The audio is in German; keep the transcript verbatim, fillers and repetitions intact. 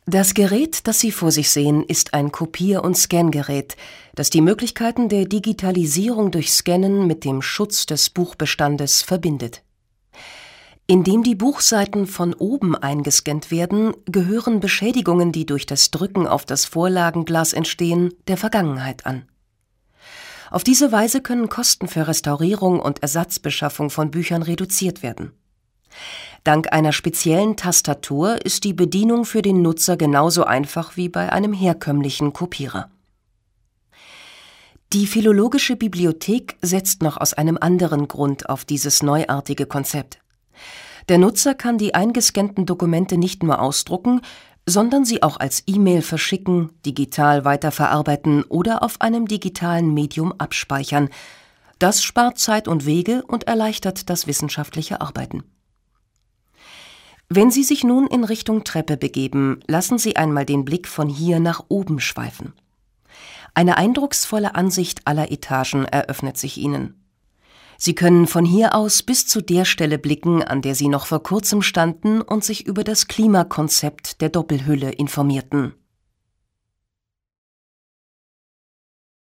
Das Gerät, das Sie vor sich sehen, ist ein Kopier- und Scangerät, das die Möglichkeiten der Digitalisierung durch Scannen mit dem Schutz des Buchbestandes verbindet. Indem die Buchseiten von oben eingescannt werden, gehören Beschädigungen, die durch das Drücken auf das Vorlagenglas entstehen, der Vergangenheit an. Auf diese Weise können Kosten für Restaurierung und Ersatzbeschaffung von Büchern reduziert werden. Dank einer speziellen Tastatur ist die Bedienung für den Nutzer genauso einfach wie bei einem herkömmlichen Kopierer. Die Philologische Bibliothek setzt noch aus einem anderen Grund auf dieses neuartige Konzept. Der Nutzer kann die eingescannten Dokumente nicht nur ausdrucken, sondern sie auch als E-Mail verschicken, digital weiterverarbeiten oder auf einem digitalen Medium abspeichern. Das spart Zeit und Wege und erleichtert das wissenschaftliche Arbeiten. Wenn Sie sich nun in Richtung Treppe begeben, lassen Sie einmal den Blick von hier nach oben schweifen. Eine eindrucksvolle Ansicht aller Etagen eröffnet sich Ihnen. Sie können von hier aus bis zu der Stelle blicken, an der Sie noch vor kurzem standen und sich über das Klimakonzept der Doppelhülle informierten.